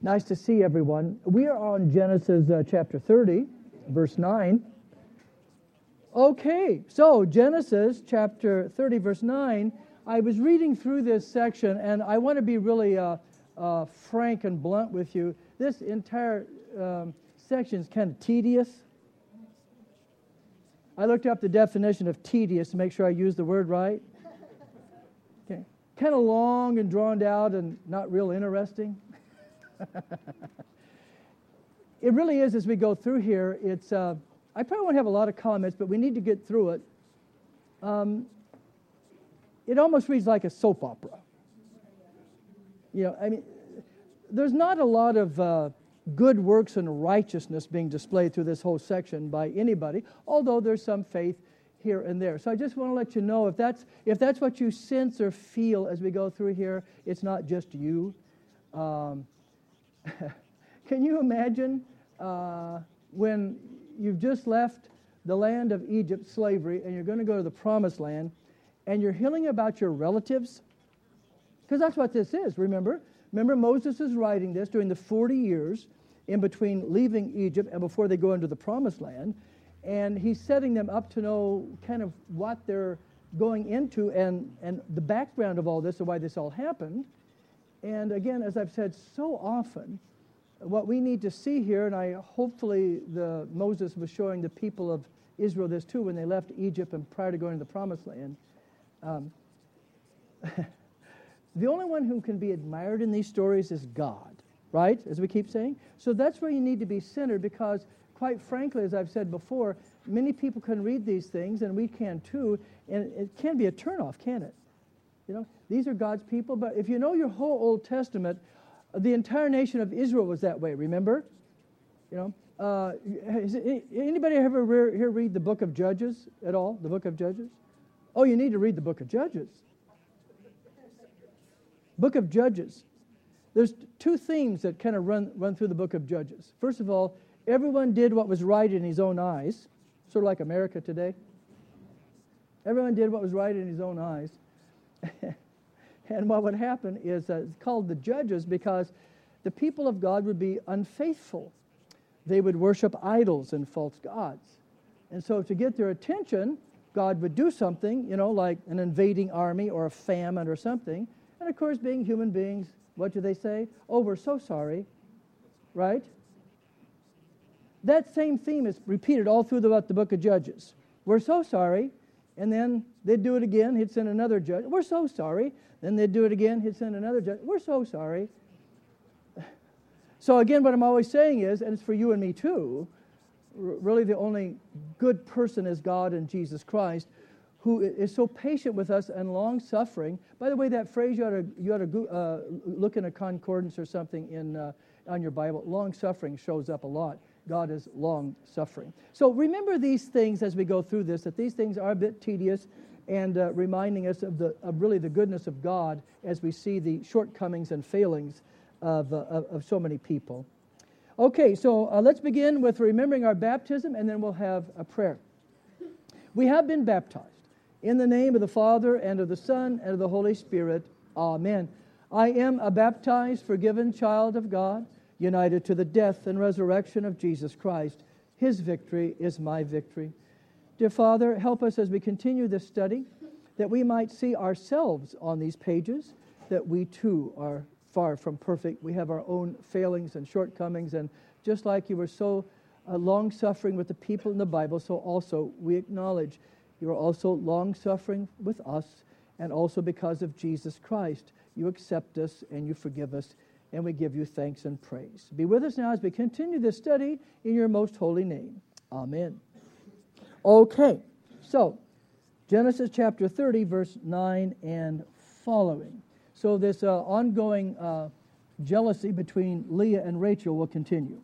Nice to see everyone. We are on Genesis chapter 30, verse 9. Okay, so Genesis chapter 30, verse 9. I was reading through this section, and I want to be really frank and blunt with you. This entire section is kind of tedious. I looked up the definition of tedious to make sure I used the word right. Okay. Kind of long and drawn out and not real interesting. It really is. As we go through here, it's I probably won't have a lot of comments, but we need to get through it. It almost reads like a soap opera. You know, I mean, there's not a lot of good works and righteousness being displayed through this whole section by anybody, although there's some faith here and there. So I just want to let you know, if that's what you sense or feel as we go through here, it's not just you. Can you imagine when you've just left the land of Egypt, slavery, and you're going to go to the promised land, and you're hearing about your relatives? Because that's what this is, remember? Remember, Moses is writing this during the 40 years in between leaving Egypt and before they go into the promised land, and he's setting them up to know kind of what they're going into and the background of all this and why this all happened. And again, as I've said so often, what we need to see here, and hopefully Moses was showing the people of Israel this too when they left Egypt and prior to going to the promised land. The only one who can be admired in these stories is God, right? As we keep saying. So that's where you need to be centered, because quite frankly, as I've said before, many people can read these things, and we can too, and it can be a turnoff, can it? You know, these are God's people, but if you know your whole Old Testament, the entire nation of Israel was that way, remember? You know, anybody ever here read the book of Judges at all? The book of Judges? Oh, you need to read the book of Judges. Book of Judges. There's two themes that kind of run through the book of Judges. First of all, everyone did what was right in his own eyes, sort of like America today. Everyone did what was right in his own eyes. And what would happen is it's called the Judges because the people of God would be unfaithful. They would worship idols and false gods. And so to get their attention, God would do something, you know, like an invading army or a famine or something. And of course, being human beings, what do they say? Oh, we're so sorry, right? That same theme is repeated all through the book of Judges. We're so sorry. And then they'd do it again. He'd send another judge. We're so sorry. Then they'd do it again. He'd send another judge. We're so sorry. So again, what I'm always saying is, and it's for you and me too, really the only good person is God and Jesus Christ, who is so patient with us and long-suffering. By the way, that phrase, you ought to look in a concordance or something on your Bible. Long-suffering shows up a lot. God is long-suffering. So remember these things as we go through this, that these things are a bit tedious and reminding us of really the goodness of God as we see the shortcomings and failings of so many people. Okay, so let's begin with remembering our baptism, and then we'll have a prayer. We have been baptized in the name of the Father, and of the Son, and of the Holy Spirit. Amen. I am a baptized, forgiven child of God, united to the death and resurrection of Jesus Christ. His victory is my victory. Dear Father, help us as we continue this study, that we might see ourselves on these pages, that we too are far from perfect. We have our own failings and shortcomings, and just like you were so long-suffering with the people in the Bible, so also we acknowledge you are also long-suffering with us, and also because of Jesus Christ, you accept us and you forgive us, and we give you thanks and praise. Be with us now as we continue this study in your most holy name. Amen. Okay, so Genesis chapter 30, verse 9 and following. So this ongoing jealousy between Leah and Rachel will continue.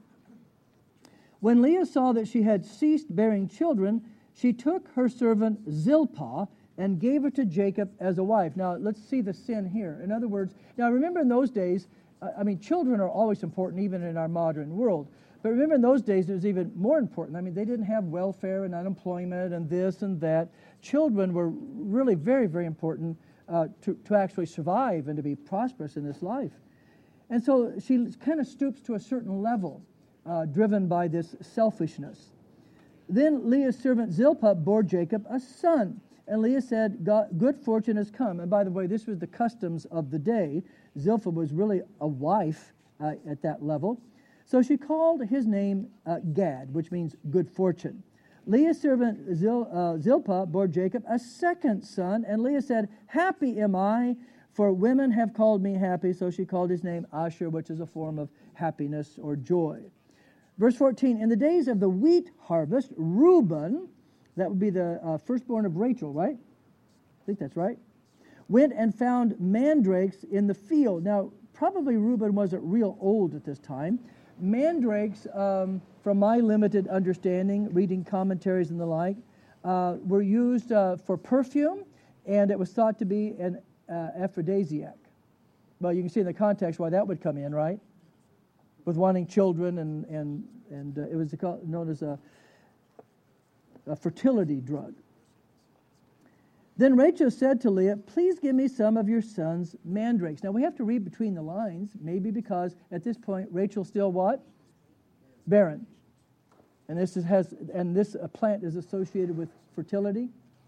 When Leah saw that she had ceased bearing children, she took her servant Zilpah and gave her to Jacob as a wife. Now, let's see the sin here. In other words, now remember in those days, children are always important, even in our modern world. But remember, in those days, it was even more important. They didn't have welfare and unemployment and this and that. Children were really very, very important to actually survive and to be prosperous in this life. And so she kind of stoops to a certain level, driven by this selfishness. Then Leah's servant Zilpah bore Jacob a son. And Leah said, good fortune has come. And by the way, this was the customs of the day. Zilpah was really a wife at that level. So she called his name Gad, which means good fortune. Leah's servant Zilpah bore Jacob a second son. And Leah said, happy am I, for women have called me happy. So she called his name Asher, which is a form of happiness or joy. Verse 14, in the days of the wheat harvest, Reuben, that would be the firstborn of Rachel, right? I think that's right. Went and found mandrakes in the field. Now, probably Reuben wasn't real old at this time. Mandrakes, from my limited understanding, reading commentaries and the like, were used for perfume, and it was thought to be an aphrodisiac. Well, you can see in the context why that would come in, right? With wanting children, and it was known as a fertility drug. Then Rachel said to Leah, please give me some of your son's mandrakes. Now we have to read between the lines, maybe because at this point Rachel's still what? Barren. And this plant is associated with fertility.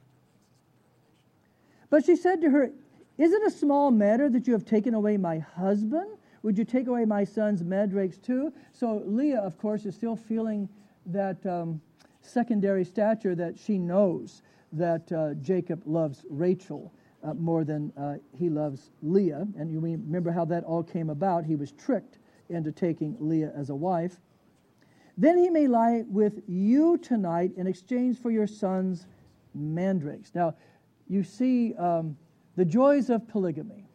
But she said to her, is it a small matter that you have taken away my husband? Would you take away my son's mandrakes too? So Leah, of course, is still feeling that secondary stature that she knows that Jacob loves Rachel more than he loves Leah. And you remember how that all came about. He was tricked into taking Leah as a wife. Then he may lie with you tonight in exchange for your son's mandrakes. Now, you see the joys of polygamy.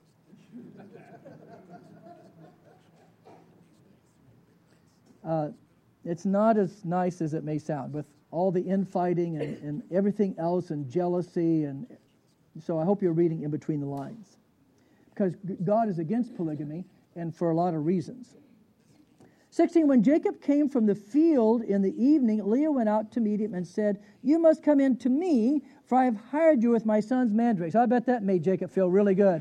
It's not as nice as it may sound, with all the infighting and everything else and jealousy. And so I hope you're reading in between the lines. Because God is against polygamy, and for a lot of reasons. 16, when Jacob came from the field in the evening, Leah went out to meet him and said, you must come in to me, for I have hired you with my son's mandrakes. I bet that made Jacob feel really good.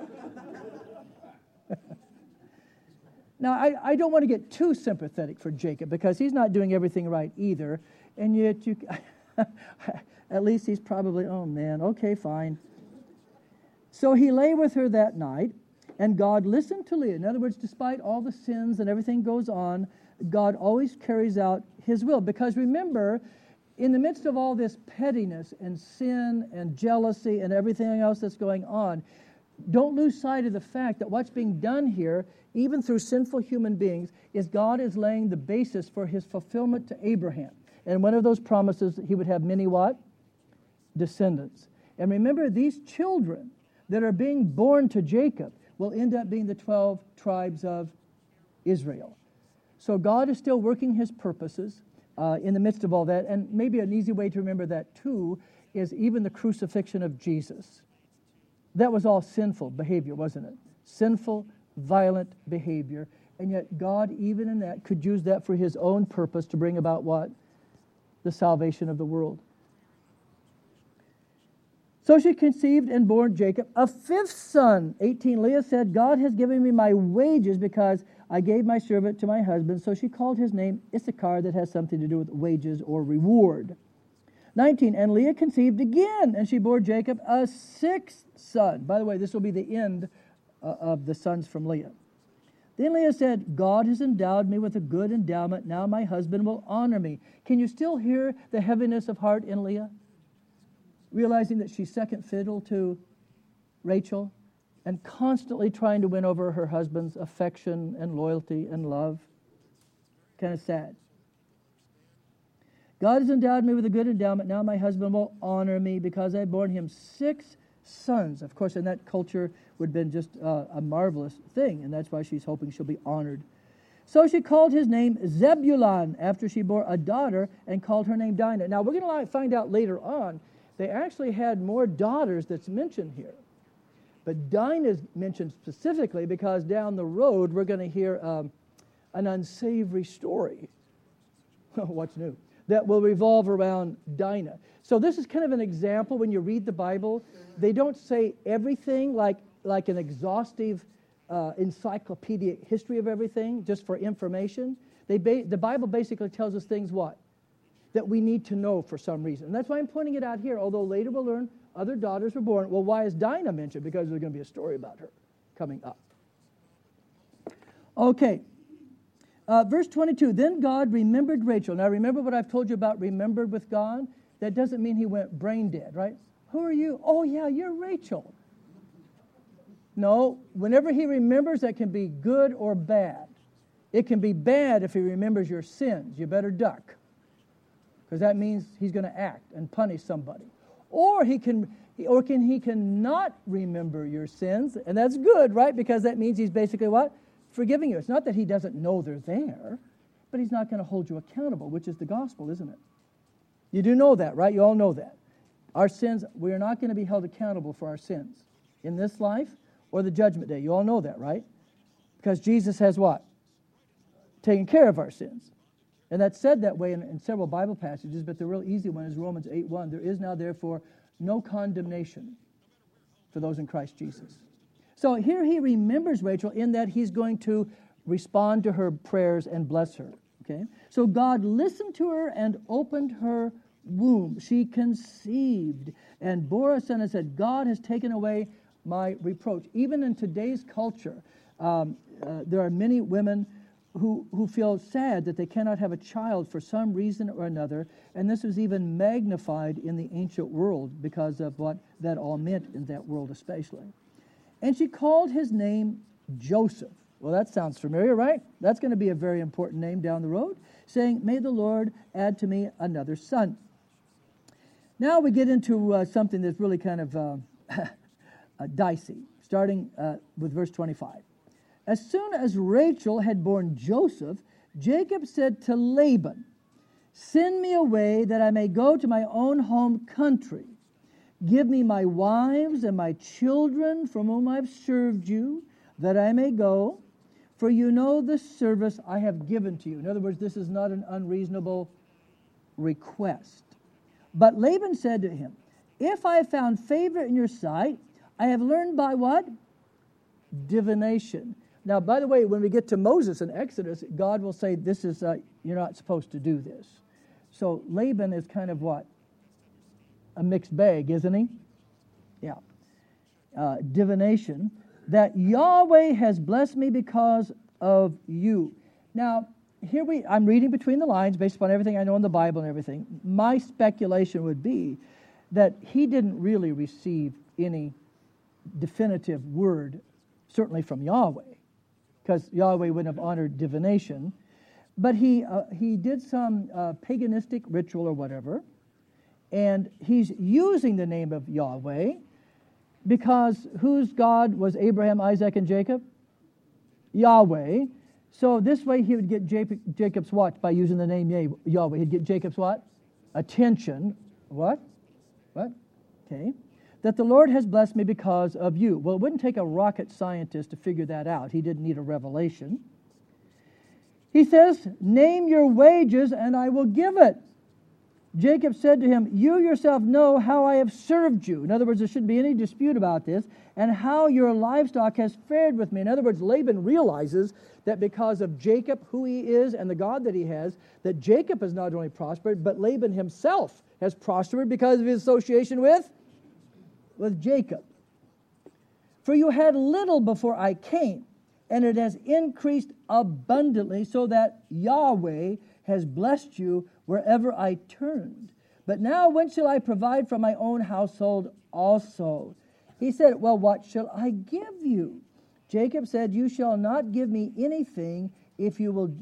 Now, I don't want to get too sympathetic for Jacob, because he's not doing everything right either. And yet, at least he's probably, oh man, okay, fine. So he lay with her that night, and God listened to Leah. In other words, despite all the sins and everything goes on, God always carries out his will. Because remember, in the midst of all this pettiness and sin and jealousy and everything else that's going on, don't lose sight of the fact that what's being done here, even through sinful human beings, is God is laying the basis for his fulfillment to Abraham. And one of those promises, he would have many what? Descendants. And remember, these children that are being born to Jacob will end up being the 12 tribes of Israel. So God is still working his purposes in the midst of all that. And maybe an easy way to remember that too is even the crucifixion of Jesus. That was all sinful behavior, wasn't it? Sinful, violent behavior. And yet God, even in that, could use that for his own purpose to bring about what? The salvation of the world. So she conceived and bore Jacob a fifth son. 18, Leah said, God has given me my wages because I gave my servant to my husband. So she called his name Issachar, that has something to do with wages or reward. 19, and Leah conceived again, and she bore Jacob a sixth son. By the way, this will be the end of the sons from Leah. Then Leah said, God has endowed me with a good endowment. Now my husband will honor me. Can you still hear the heaviness of heart in Leah? Realizing that she's second fiddle to Rachel and constantly trying to win over her husband's affection and loyalty and love. Kind of sad. God has endowed me with a good endowment. Now my husband will honor me because I've borne him 6 sons. Of course, in that culture would have been just a marvelous thing, and that's why she's hoping she'll be honored. So she called his name Zebulun after she bore a daughter and called her name Dinah. Now, we're going to find out later on, they actually had more daughters that's mentioned here. But Dinah is mentioned specifically because down the road we're going to hear an unsavory story. What's new? That will revolve around Dinah. So this is kind of an example when you read the Bible. They don't say everything like an exhaustive encyclopedic history of everything, just for information. The Bible basically tells us things what? That we need to know for some reason. And that's why I'm pointing it out here, although later we'll learn other daughters were born. Well, why is Dinah mentioned? Because there's going to be a story about her coming up. Okay. Verse 22, then God remembered Rachel. Now remember what I've told you about remembered with God? That doesn't mean he went brain dead, right? Who are you? Oh yeah, you're Rachel. No, whenever he remembers, that can be good or bad. It can be bad if he remembers your sins. You better duck, because that means he's going to act and punish somebody. Or he cannot remember your sins, and that's good, right? Because that means he's basically what? Forgiving you. It's not that he doesn't know they're there, but he's not going to hold you accountable, which is the gospel, isn't it? You do know that, right? You all know that. Our sins, we are not going to be held accountable for our sins in this life or the judgment day. You all know that, right? Because Jesus has what? Taken care of our sins. And that's said that way in several Bible passages, but the real easy one is Romans 8:1. There is now, therefore, no condemnation for those in Christ Jesus. So here he remembers Rachel in that he's going to respond to her prayers and bless her. Okay? So God listened to her and opened her womb. She conceived and bore a son and said, God has taken away my reproach. Even in today's culture, there are many women who feel sad that they cannot have a child for some reason or another, and this was even magnified in the ancient world because of what that all meant in that world especially. And she called his name Joseph. Well, that sounds familiar, right? That's going to be a very important name down the road, saying, may the Lord add to me another son. Now we get into something that's really kind of dicey, starting with verse 25. As soon as Rachel had borne Joseph, Jacob said to Laban, send me away that I may go to my own home country. Give me my wives and my children from whom I've served you, that I may go, for you know the service I have given to you. In other words, this is not an unreasonable request. But Laban said to him, if I have found favor in your sight, I have learned by what? Divination. Now, by the way, when we get to Moses in Exodus, God will say, this is, you're not supposed to do this. So Laban is kind of what? A mixed bag, isn't he? Yeah. Divination. That Yahweh has blessed me because of you. Now, I'm reading between the lines based upon everything I know in the Bible and everything. My speculation would be that he didn't really receive any definitive word, certainly from Yahweh, because Yahweh wouldn't have honored divination. But he did some paganistic ritual or whatever, and he's using the name of Yahweh because whose God was Abraham, Isaac, and Jacob? Yahweh. So this way he would get Jacob's what? By using the name Yahweh. He'd get Jacob's what? Attention. What? Okay. That the Lord has blessed me because of you. Well, it wouldn't take a rocket scientist to figure that out. He didn't need a revelation. He says, name your wages and I will give it. Jacob said to him, you yourself know how I have served you. In other words, there shouldn't be any dispute about this, and how your livestock has fared with me. In other words, Laban realizes that because of Jacob, who he is, and the God that he has, that Jacob has not only prospered, but Laban himself has prospered because of his association with Jacob. For you had little before I came, and it has increased abundantly, so that Yahweh has blessed you wherever I turned. But now when shall I provide for my own household also? He said, well, what shall I give you? Jacob said, you shall not give me anything if you will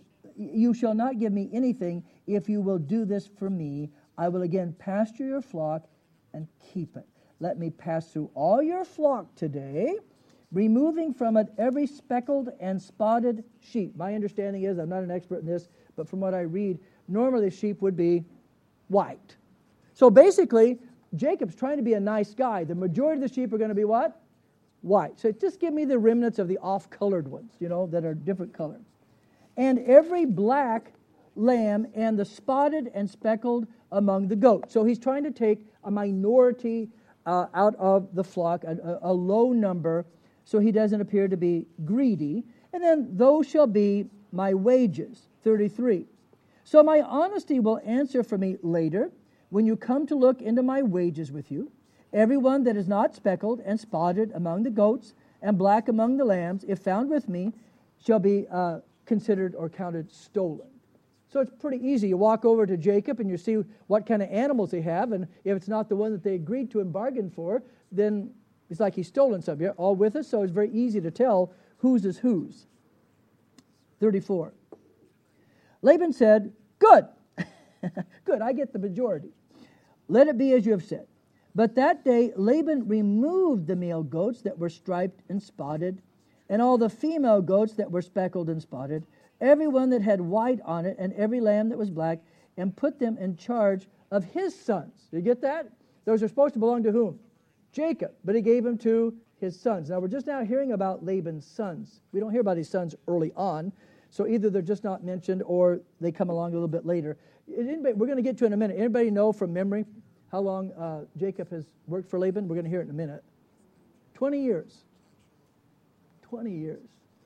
do this for me. I will again pasture your flock and keep it. Let me pass through all your flock today, removing from it every speckled and spotted sheep. My understanding is, I'm not an expert in this, but from what I read, normally sheep would be white. So basically, Jacob's trying to be a nice guy. The majority of the sheep are going to be what? White. So just give me the remnants of the off-colored ones, that are different color. And every black lamb and the spotted and speckled among the goats. So he's trying to take a minority out of the flock, a low number, so he doesn't appear to be greedy. And then, those shall be my wages. 33. So my honesty will answer for me later, when you come to look into my wages with you. Everyone that is not speckled and spotted among the goats and black among the lambs, if found with me, shall be considered or counted stolen. So it's pretty easy. You walk over to Jacob and you see what kind of animals they have, and if it's not the one that they agreed to and bargained for, then it's like he's stolen something. You're all with us, so it's very easy to tell whose is whose. 34. Laban said, good. Good, I get the majority. Let it be as you have said. But that day Laban removed the male goats that were striped and spotted, and all the female goats that were speckled and spotted, every one that had white on it, and every lamb that was black, and put them in charge of his sons. You get that? Those are supposed to belong to whom? Jacob. But he gave them to his sons. Now we're just now hearing about Laban's sons. We don't hear about his sons early on. So either they're just not mentioned or they come along a little bit later. We're going to get to it in a minute. Anybody know from memory how long Jacob has worked for Laban? We're going to hear it in a minute. 20 years. 20 years.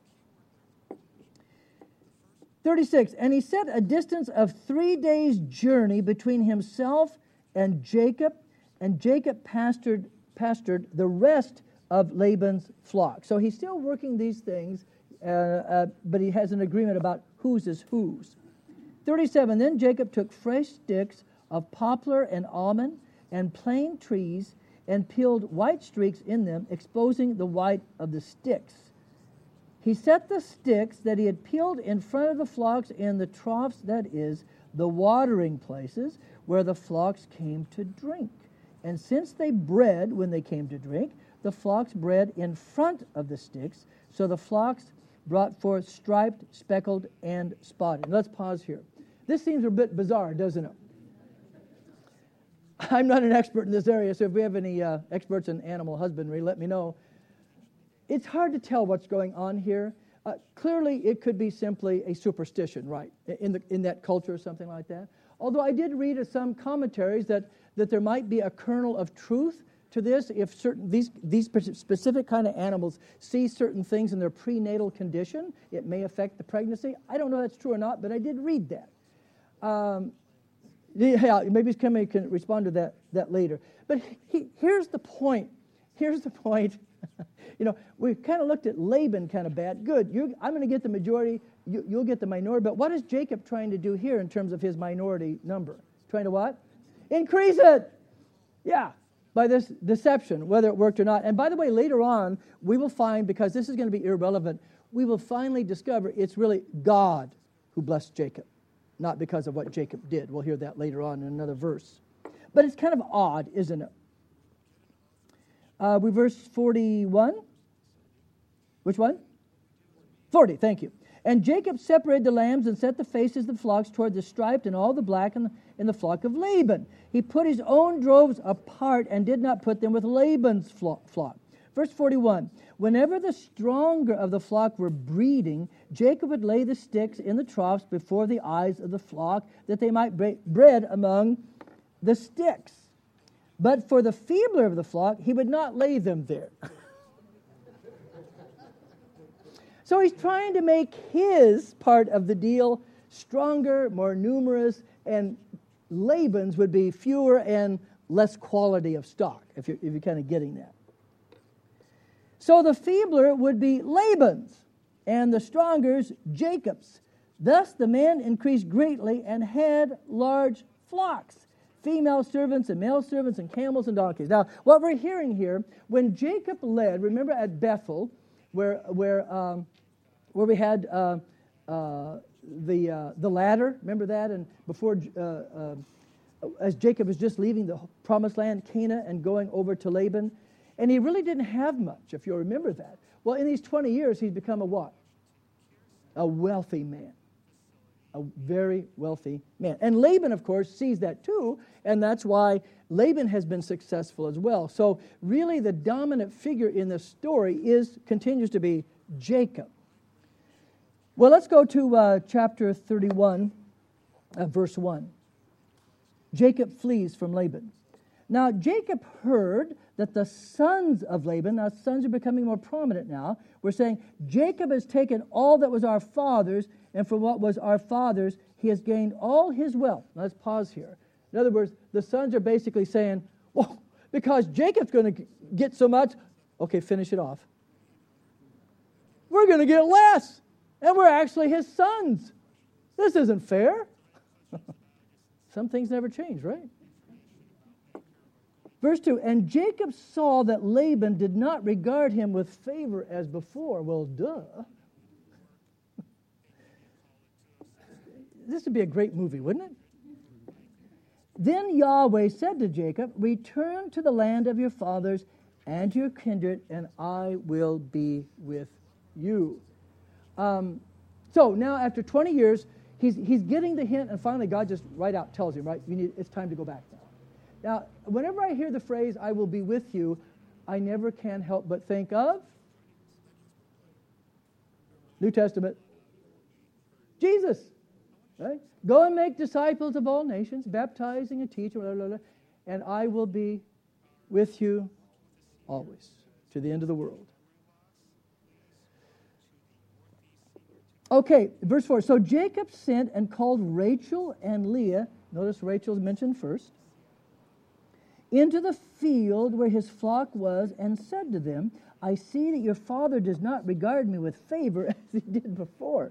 36. And he set a distance of 3 days' journey between himself and Jacob pastured the rest of Laban's flock. So he's still working these things, but he has an agreement about whose is whose. 37, then Jacob took fresh sticks of poplar and almond and plane trees and peeled white streaks in them, exposing the white of the sticks. He set the sticks that he had peeled in front of the flocks in the troughs, that is, the watering places, where the flocks came to drink. And since they bred when they came to drink, the flocks bred in front of the sticks, so the flocks brought forth striped, speckled, and spotted. Let's pause here. This seems a bit bizarre, doesn't it? I'm not an expert in this area, so if we have any experts in animal husbandry, let me know. It's hard to tell what's going on here. Clearly, it could be simply a superstition, right, in that culture or something like that. Although I did read some commentaries that there might be a kernel of truth to this. If certain these specific kind of animals see certain things in their prenatal condition, it may affect the pregnancy. I don't know if that's true or not, but I did read that. Yeah, maybe somebody can respond to that later. But here's the point. Here's the point. We kind of looked at Laban kind of bad. Good, I'm going to get the majority, you'll get the minority. But what is Jacob trying to do here in terms of his minority number? Trying to what? Increase it. Yeah, by this deception, whether it worked or not. And by the way, later on, we will find, because this is going to be irrelevant, we will finally discover it's really God who blessed Jacob, not because of what Jacob did. We'll hear that later on in another verse. But it's kind of odd, isn't it? We verse 41. Which one? 40, thank you. And Jacob separated the lambs and set the faces of the flocks toward the striped and all the black in the flock of Laban. He put his own droves apart and did not put them with Laban's flock. Verse 41. Whenever the stronger of the flock were breeding, Jacob would lay the sticks in the troughs before the eyes of the flock, that they might bred among the sticks. But for the feebler of the flock, he would not lay them there. So he's trying to make his part of the deal stronger, more numerous, and Laban's would be fewer and less quality of stock, if you're kind of getting that. So the feebler would be Laban's, and the stronger's Jacob's. Thus the man increased greatly and had large flocks, female servants and male servants and camels and donkeys. Now, what we're hearing here, when Jacob led, remember at Bethel, where we had the ladder, remember that? And before, as Jacob was just leaving the promised land, Canaan, and going over to Laban, and he really didn't have much, if you'll remember that. Well, in these 20 years, he's become a what? A wealthy man. A very wealthy man. And Laban, of course, sees that too, and that's why Laban has been successful as well. So really the dominant figure in this story continues to be Jacob. Well, let's go to chapter 31, verse 1. Jacob flees from Laban. Now Jacob heard that the sons of Laban, now sons are becoming more prominent now, we're saying Jacob has taken all that was our father's, and for what was our father's, he has gained all his wealth. Now let's pause here. In other words, the sons are basically saying, well, because Jacob's going to get so much, okay, finish it off. We're going to get less, and we're actually his sons. This isn't fair. Some things never change, right? Verse 2, and Jacob saw that Laban did not regard him with favor as before. Well, duh. This would be a great movie, wouldn't it? Then Yahweh said to Jacob, return to the land of your fathers and to your kindred, and I will be with you. So now after 20 years, he's getting the hint, and finally God just right out tells him, right, it's time to go back now. Now, whenever I hear the phrase, I will be with you, I never can help but think of New Testament, Jesus, right? Go and make disciples of all nations, baptizing and teaching, blah, blah, blah, and I will be with you always, to the end of the world. Okay, verse 4. So Jacob sent and called Rachel and Leah, notice Rachel's mentioned first, into the field where his flock was, and said to them, I see that your father does not regard me with favor as he did before.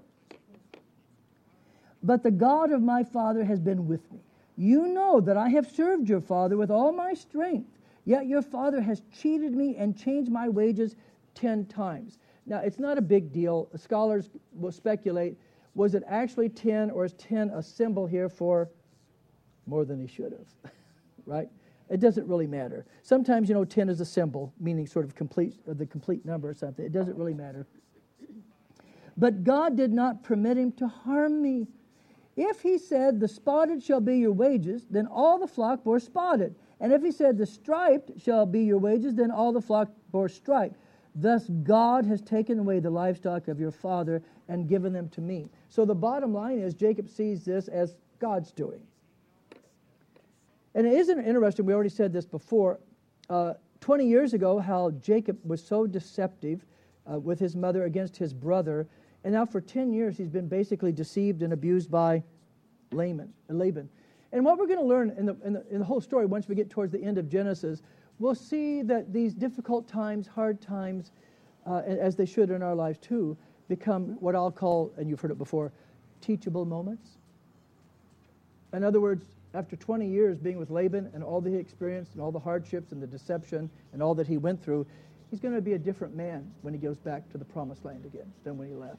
But the God of my father has been with me. You know that I have served your father with all my strength, yet your father has cheated me and changed my wages 10 times. Now, it's not a big deal. Scholars will speculate, was it actually 10, or is 10 a symbol here for more than he should have, right? It doesn't really matter. Sometimes, 10 is a symbol, meaning sort of the complete number or something. It doesn't really matter. But God did not permit him to harm me. If he said, the spotted shall be your wages, then all the flock bore spotted. And if he said, the striped shall be your wages, then all the flock bore striped. Thus God has taken away the livestock of your father and given them to me. So the bottom line is Jacob sees this as God's doing. And isn't it interesting, we already said this before, 20 years ago, how Jacob was so deceptive with his mother against his brother, and now for 10 years he's been basically deceived and abused by Laban. And what we're going to learn in the whole story, once we get towards the end of Genesis, we'll see that these difficult times, hard times, as they should in our lives too, become what I'll call, and you've heard it before, teachable moments. In other words, after 20 years being with Laban and all that he experienced and all the hardships and the deception and all that he went through, he's going to be a different man when he goes back to the promised land again than when he left.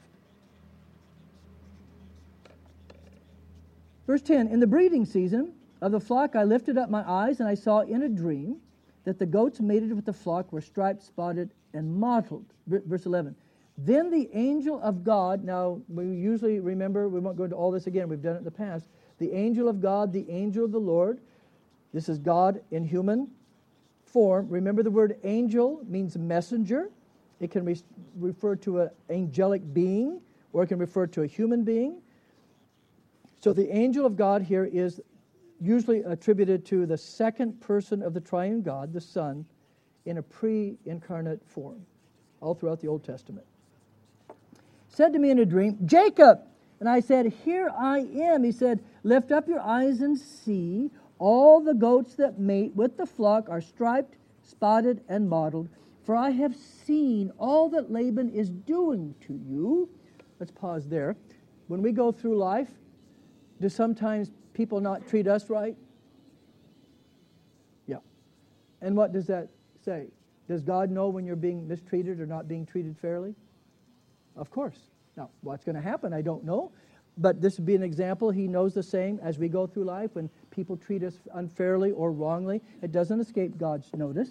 Verse 10, in the breeding season of the flock I lifted up my eyes, and I saw in a dream that the goats mated with the flock were striped, spotted, and mottled. Verse 11, then the angel of God, now we usually remember, we won't go into all this again, we've done it in the past, the angel of God, the angel of the Lord, this is God in human form. Remember, the word angel means messenger. It can refer to an angelic being, or it can refer to a human being. So the angel of God here is usually attributed to the second person of the triune God, the Son, in a pre-incarnate form, all throughout the Old Testament. Said to me in a dream, Jacob! And I said, here I am. He said, lift up your eyes and see. All the goats that mate with the flock are striped, spotted, and mottled. For I have seen all that Laban is doing to you. Let's pause there. When we go through life, do sometimes people not treat us right? Yeah. And what does that say? Does God know when you're being mistreated or not being treated fairly? Of course. Now, what's going to happen, I don't know. But this would be an example. He knows the same as we go through life. When people treat us unfairly or wrongly, it doesn't escape God's notice.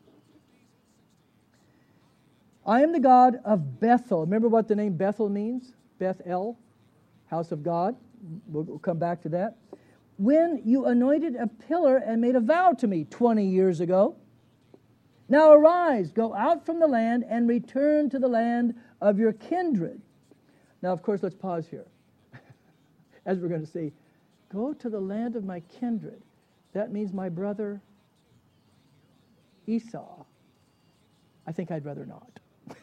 I am the God of Bethel. Remember what the name Bethel means? Beth-El, house of God. We'll come back to that. When you anointed a pillar and made a vow to me 20 years ago. Now arise, go out from the land and return to the land of your kindred. Now, of course, let's pause here. As we're going to see, go to the land of my kindred. That means my brother Esau, I think I'd rather not.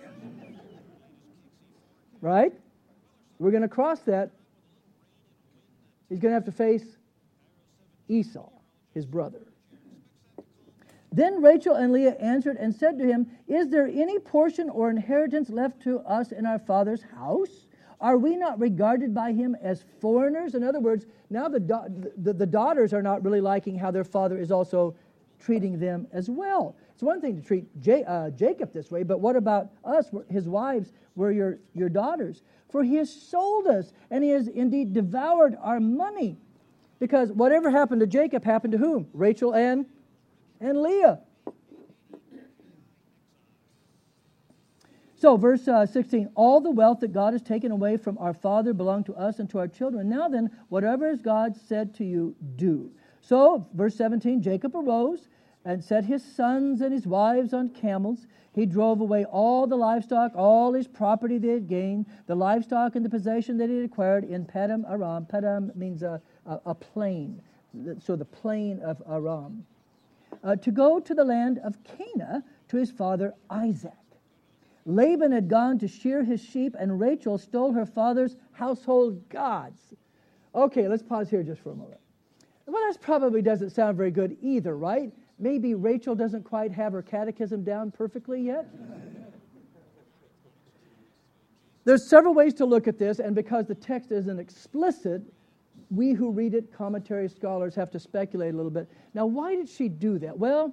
Right? We're going to cross that. He's going to have to face Esau, his brother. Then Rachel and Leah answered and said to him, "Is there any portion or inheritance left to us in our father's house? Are we not regarded by him as foreigners?" In other words, now the daughters are not really liking how their father is also treating them as well. It's one thing to treat Jacob this way, but what about us? His wives were your daughters. For he has sold us, and he has indeed devoured our money. Because whatever happened to Jacob happened to whom? Rachel and Leah. So, verse 16, all the wealth that God has taken away from our father belonged to us and to our children. Now then, whatever God said to you, do. So, verse 17, Jacob arose and set his sons and his wives on camels. He drove away all the livestock, all his property they had gained, the livestock and the possession that he had acquired in Padam Aram. Padam means a plain, so the plain of Aram. To go to the land of Canaan to his father Isaac. Laban had gone to shear his sheep, and Rachel stole her father's household gods. Okay, let's pause here just for a moment. Well, that probably doesn't sound very good either, right? Maybe Rachel doesn't quite have her catechism down perfectly yet. There's several ways to look at this, and because the text isn't explicit, we who read it, commentary scholars, have to speculate a little bit. Now, why did she do that? Well,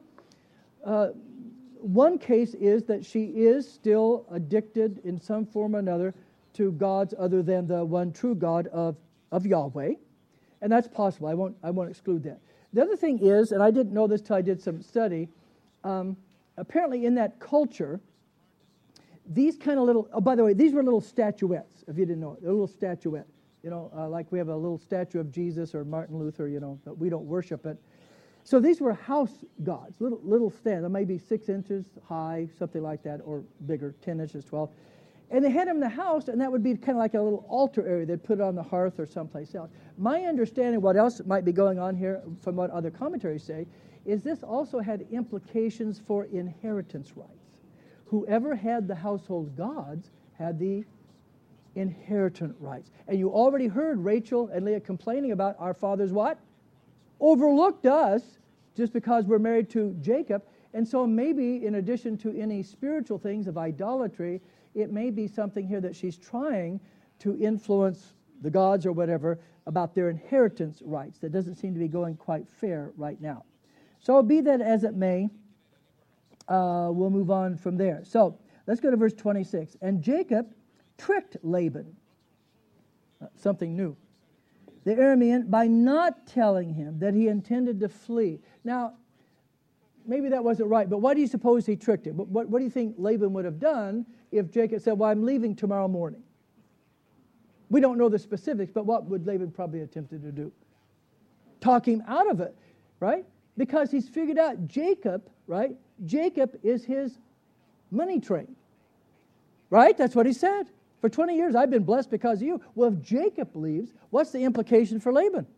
one case is that she is still addicted in some form or another to gods other than the one true God of Yahweh, and that's possible. I won't exclude that. The other thing is, and I didn't know this till I did some study, apparently in that culture, these kind of little, oh, by the way, these were little statuettes, if you didn't know it, a little statuette. You know, like we have a little statue of Jesus or Martin Luther, you know, but we don't worship it. So these were house gods, little stands, maybe 6 inches high, something like that, or bigger, 10 inches, 12. And they had them in the house, and that would be kind of like a little altar area. They'd put it on the hearth or someplace else. My understanding, what else might be going on here, from what other commentaries say, is this also had implications for inheritance rights. Whoever had the household gods had the inheritance rights. And you already heard Rachel and Leah complaining about our fathers what? Overlooked us just because we're married to Jacob. And so maybe in addition to any spiritual things of idolatry, it may be something here that she's trying to influence the gods or whatever about their inheritance rights. That doesn't seem to be going quite fair right now. So be that as it may, we'll move on from there. So let's go to verse 26. And Jacob tricked Laban, something new, the Aramean, by not telling him that he intended to flee. Now, maybe that wasn't right, but why do you suppose he tricked him? What do you think Laban would have done if Jacob said, well, I'm leaving tomorrow morning? We don't know the specifics, but what would Laban probably attempted to do? Talk him out of it, right? Because he's figured out Jacob, right? Jacob is his money train, right? That's what he said. For 20 years, I've been blessed because of you. Well, if Jacob leaves, what's the implication for Laban?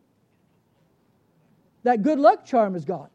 That good luck charm is gone.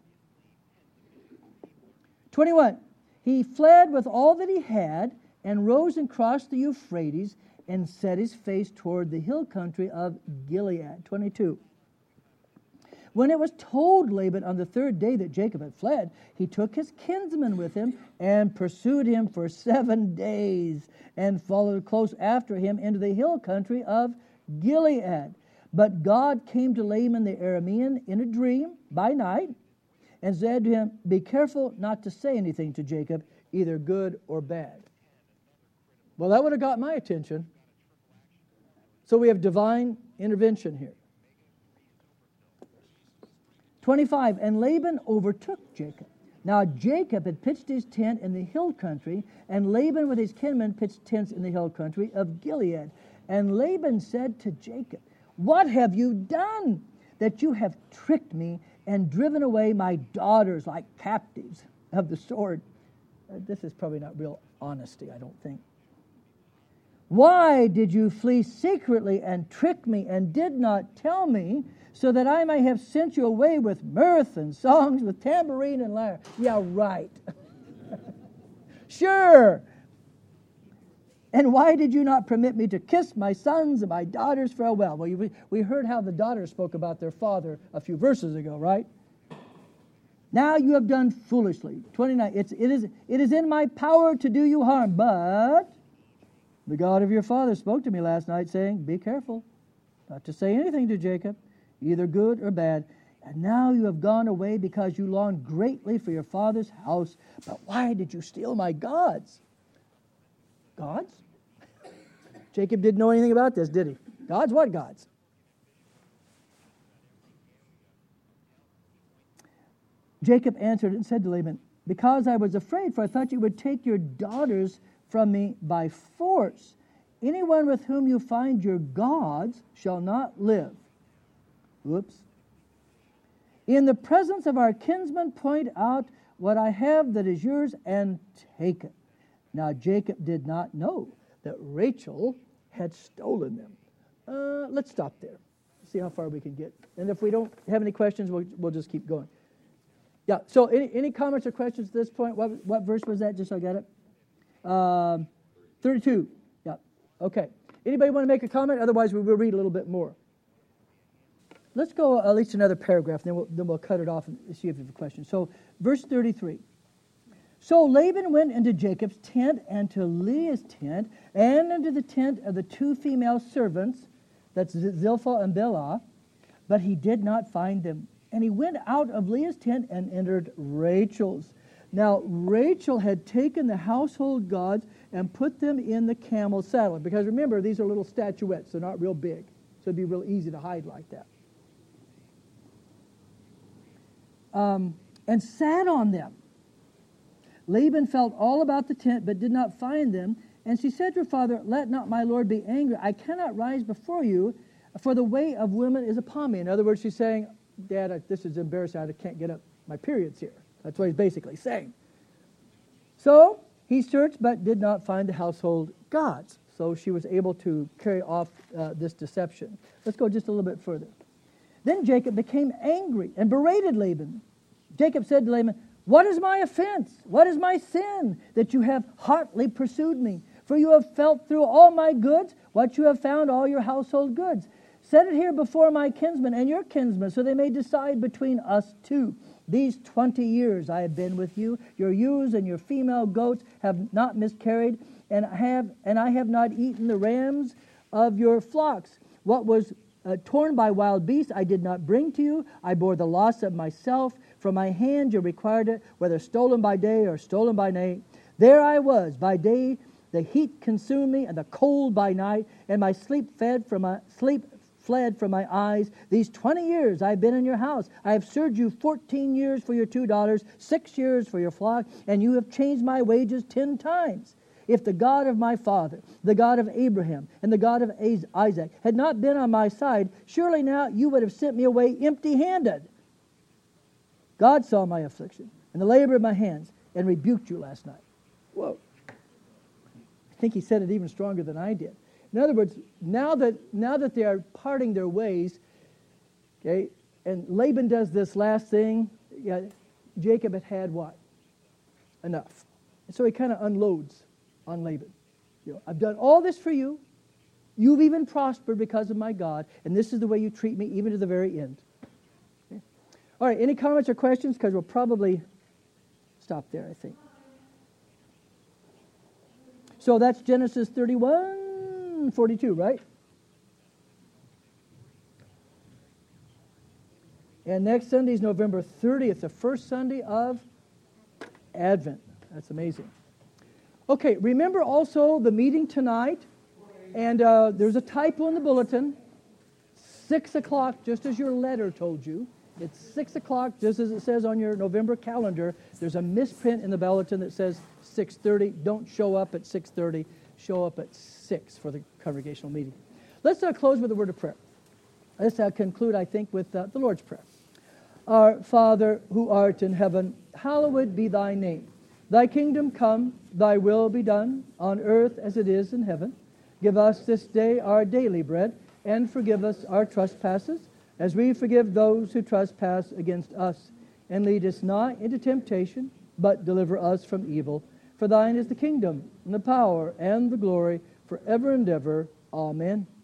21, he fled with all that he had and rose and crossed the Euphrates and set his face toward the hill country of Gilead. 22, when it was told Laban on the 3rd day that Jacob had fled, he took his kinsman with him and pursued him for 7 days and followed close after him into the hill country of Gilead. But God came to Laban the Aramean in a dream by night and said to him, be careful not to say anything to Jacob, either good or bad. Well, that would have got my attention. So we have divine intervention here. 25, and Laban overtook Jacob. Now Jacob had pitched his tent in the hill country, and Laban with his kinsmen pitched tents in the hill country of Gilead. And Laban said to Jacob, what have you done, that you have tricked me and driven away my daughters like captives of the sword? This is probably not real honesty, I don't think. Why did you flee secretly and trick me and did not tell me, so that I may have sent you away with mirth and songs, with tambourine and lyre? Yeah, right. Sure. And why did you not permit me to kiss my sons and my daughters farewell? Well, we heard how the daughters spoke about their father a few verses ago, right? Now you have done foolishly. 29. It is in my power to do you harm, but the God of your father spoke to me last night, saying, be careful not to say anything to Jacob, either good or bad. And now you have gone away because you longed greatly for your father's house. But why did you steal my gods? Gods? Jacob didn't know anything about this, did he? Gods? What gods? Jacob answered and said to Laban, because I was afraid, for I thought you would take your daughters from me by force. Anyone with whom you find your gods shall not live. Whoops. In the presence of our kinsmen, point out what I have that is yours and take it. Now Jacob did not know that Rachel had stolen them. Let's stop there. See how far we can get. And if we don't have any questions, we'll just keep going. Yeah, so any comments or questions at this point? What verse was that, just so I got it? 32. Yeah, okay. Anybody want to make a comment? Otherwise, we will read a little bit more. Let's go at least another paragraph, then we'll cut it off and see if you have a question. So, verse 33. So Laban went into Jacob's tent and to Leah's tent and into the tent of the two female servants, that's Zilpah and Bilhah, but he did not find them. And he went out of Leah's tent and entered Rachel's. Now, Rachel had taken the household gods and put them in the camel's saddle. Because remember, these are little statuettes. They're not real big. So it'd be real easy to hide like that. And sat on them. Laban felt all about the tent, but did not find them. And she said to her father, let not my lord be angry. I cannot rise before you, for the way of women is upon me. In other words, she's saying, Dad, this is embarrassing. I can't get up my periods here. That's what he's basically saying. So he searched, but did not find the household gods. So she was able to carry off this deception. Let's go just a little bit further. Then Jacob became angry and berated Laban. Jacob said to Laban, what is my offense? What is my sin that you have hotly pursued me? For you have felt through all my goods, what you have found, all your household goods. Set it here before my kinsmen and your kinsmen, so they may decide between us two. These 20 years I have been with you. Your ewes and your female goats have not miscarried, and I have not eaten the rams of your flocks. What was torn by wild beasts I did not bring to you. I bore the loss of myself. From my hand you required it, whether stolen by day or stolen by night. There I was. By day the heat consumed me, and the cold by night, and my sleep fled from my eyes. These 20 years I have been in your house. I have served you 14 years for your 2 daughters, 6 years for your flock, and you have changed my wages 10 times. If the God of my father, the God of Abraham, and the God of Isaac had not been on my side, surely now you would have sent me away empty-handed. God saw my affliction and the labor of my hands and rebuked you last night. Whoa. I think he said it even stronger than I did. In other words, now that they are parting their ways, okay, and Laban does this last thing, yeah, Jacob had what? Enough. And so he kind of unloads on Laban. I've done all this for you. You've even prospered because of my God, and this is the way you treat me even to the very end. Okay. All right, any comments or questions? Because we'll probably stop there, I think. So that's Genesis 31:42, right? And next Sunday is November 30th, the first Sunday of Advent. That's amazing. Okay, remember also the meeting tonight, and there's a typo in the bulletin. 6 o'clock, just as your letter told you. It's 6 o'clock, just as it says on your November calendar. There's a misprint in the bulletin that says 6:30. Don't show up at 6:30. Show up at 6 for the congregational meeting. Let's close with a word of prayer. Let's conclude, I think, with the Lord's Prayer. Our Father, who art in heaven, hallowed be thy name. Thy kingdom come, thy will be done, on earth as it is in heaven. Give us this day our daily bread, and forgive us our trespasses, as we forgive those who trespass against us. And lead us not into temptation, but deliver us from evil. For For thine is the kingdom, and the power, and the glory, forever and ever. Amen.